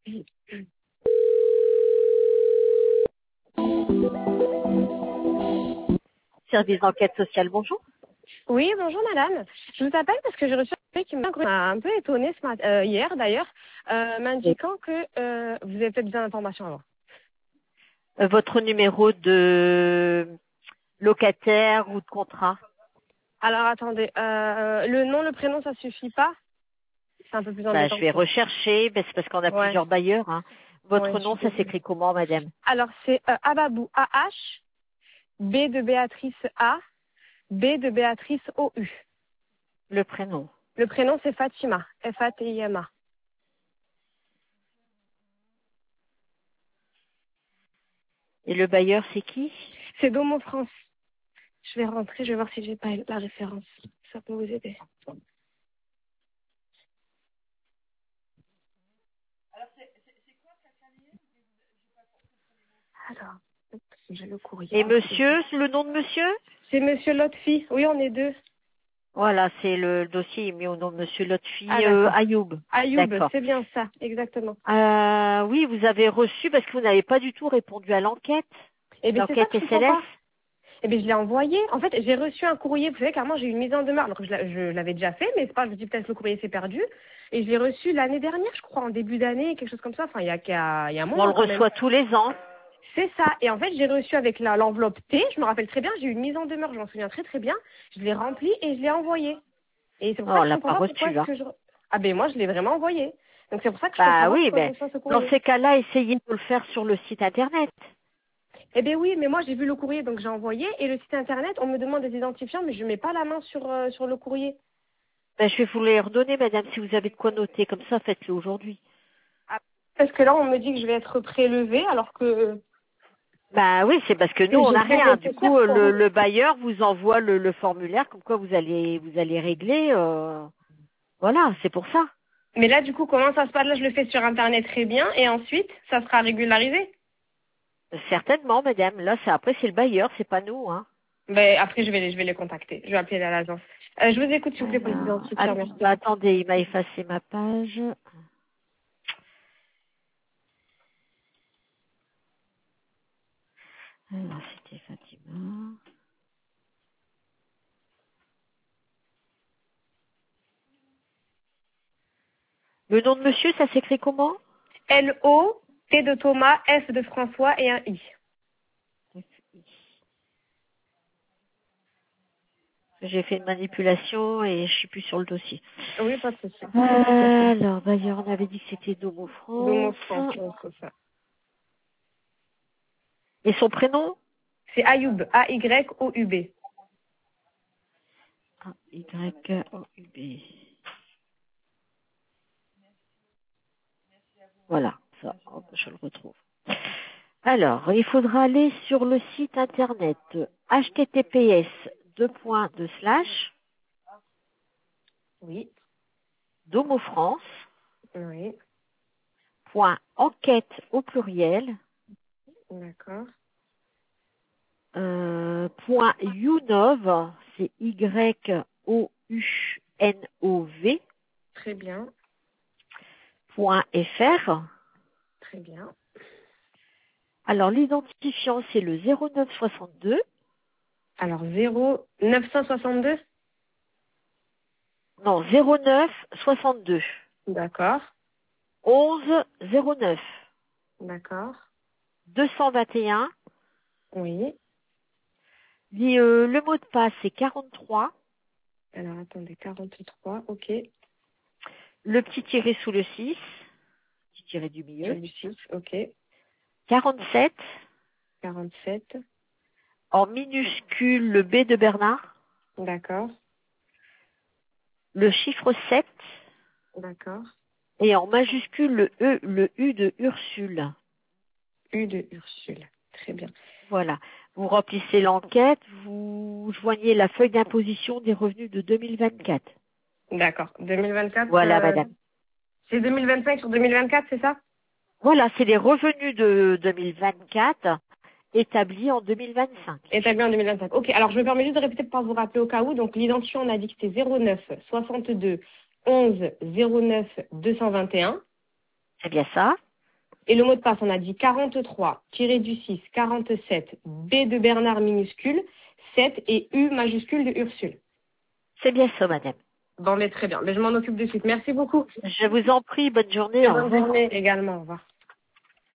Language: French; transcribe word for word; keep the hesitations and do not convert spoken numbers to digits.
Service d'enquête sociale, bonjour. Oui, bonjour madame. Je vous appelle parce que j'ai reçu un mail qui m'a un peu étonnée ce matin, euh, hier d'ailleurs, euh, m'indiquant que euh, vous avez peut-être besoin d'informations avant. Euh, votre numéro de locataire ou de contrat? Alors attendez, euh, le nom, le prénom, ça suffit pas? C'est un peu plus Bah, je embêtant vais que ça. rechercher, bah, c'est parce qu'on a Ouais, plusieurs bailleurs. Hein. ouais, Votre je suis nom, ça désolée. s'écrit comment, madame? Alors c'est euh, Ababou, A H, B de Béatrice A, B de Béatrice O U. Le prénom. Le prénom c'est Fatima, F A T I M A. Et le bailleur, c'est qui? C'est Domo France. Je vais rentrer, je vais voir si j'ai pas la référence. Ça peut vous aider. Alors, hop, j'ai le courrier. Et monsieur, c'est le nom de monsieur? C'est Monsieur Lotfi. Oui, on est deux. Voilà, c'est le, le dossier est mis au nom de monsieur Ah, Lotfi euh, d'accord. Ayoub. Ayoub, D'accord. c'est bien ça, exactement. Euh, oui, vous avez reçu parce que vous n'avez pas du tout répondu à l'enquête. Eh bien, c'est ça L'enquête que je comprends S L S. pas. Eh bien, je l'ai envoyé. En fait, j'ai reçu un courrier. Vous savez, carrément, j'ai eu une mise en demeure. Alors, je l'a- je l'avais déjà fait, mais c'est pas, je me dis peut-être que le courrier s'est perdu. Et je l'ai reçu l'année dernière, je crois, en début d'année, quelque chose comme ça. Enfin, il y a, il y a, il y a un On le moment quand même. reçoit tous les ans. C'est ça. Et en fait, j'ai reçu avec la- l'enveloppe T. Je me rappelle très bien. J'ai eu une mise en demeure. Je m'en souviens très très bien. Je l'ai rempli et je l'ai envoyé. Et c'est pour Oh, ça on que je l'a comprends pas pas pourquoi reçu, est-ce hein. que je... Ah ben moi, je l'ai vraiment envoyé. Donc c'est pour ça que je comprends Bah pas oui, pourquoi je mais reçois ce dans courrier. ces cas-là, essayez de le faire sur le site internet. Eh bien oui, mais moi j'ai vu le courrier, donc j'ai envoyé. Et le site internet, on me demande des identifiants, mais je mets pas la main sur, euh, sur le courrier. Ben, je vais vous les redonner, madame, si vous avez de quoi noter. Comme ça, faites-le aujourd'hui. Ah, parce que là, on me dit que je vais être prélevée, alors que, Bah oui, c'est parce que nous, que on j'ai n'a fait le rien. Du coup, nécessaire, quoi. le, le bailleur vous envoie le, le formulaire comme quoi vous allez vous allez régler. euh, Voilà, c'est pour ça. Mais là, du coup, comment ça se passe? Là, je le fais sur internet très bien, et ensuite, ça sera régularisé. Certainement, madame. Là, c'est après, c'est le bailleur, c'est pas nous, hein. Ben, après, je vais, les, je vais les contacter. Je vais appeler l'agence. Euh, je vous écoute, s'il vous plaît, pour les Alors, identifiants, att- merci. bah, attendez, il m'a effacé ma page. Alors, c'était Fatima. Le nom de monsieur, ça s'écrit comment? L O, T de Thomas, F de François et un I. J'ai fait une manipulation et je suis plus sur le dossier. Oui, pas de souci. Alors, bailleur, on avait dit que c'était Domo De mon France. France, oui, c'est ça. Et son prénom? C'est Ayoub, A Y O U B. A Y O U B. Voilà, ça, hop, je le retrouve. Alors, il faudra aller sur le site internet H T T P S deux points deux slash Oui, domofrance oui, point enquête au pluriel d'accord. euh, point younov, c'est Y O U N O V Très bien, point F R. très bien. Alors l'identifiant c'est le zéro neuf soixante-deux. Alors, zéro neuf cent soixante-deux. Non, zéro neuf soixante-deux. D'accord, onze zéro neuf. d'accord. deux cent vingt et un. Oui. Dit, euh, le mot de passe c'est quarante-trois. Alors, attendez, quarante-trois, ok. Le petit tiré sous le six. Petit tiré du milieu. J'ai du six, ok. quarante-sept. quarante-sept, En minuscule le B de Bernard. d'accord, Le chiffre sept. d'accord. Et en majuscule le E, le U de Ursule. U de Ursule, très bien. Voilà. Vous remplissez l'enquête, vous joignez la feuille d'imposition des revenus de deux mille vingt-quatre. D'accord, deux mille vingt-quatre, Voilà, euh, madame. c'est deux mille vingt-cinq sur deux mille vingt-quatre, c'est ça? Voilà, c'est les revenus de deux mille vingt-quatre établis en deux mille vingt-cinq. Établi en deux mille vingt-cinq. Ok, alors je me permets juste de répéter pour pas vous rappeler au cas où. Donc l'identifiant, on a dit que c'était zéro neuf soixante-deux onze zéro neuf deux cent vingt et un. C'est bien ça. Et le mot de passe, on a dit quarante-trois, tiré du six, quarante-sept, B de Bernard minuscule, sept et U majuscule de Ursule. C'est bien ça, madame. Bon, mais très bien. Mais je m'en occupe de suite. Merci beaucoup. Je vous en prie, bonne journée. Et Au bonne revoir. journée également. Au revoir.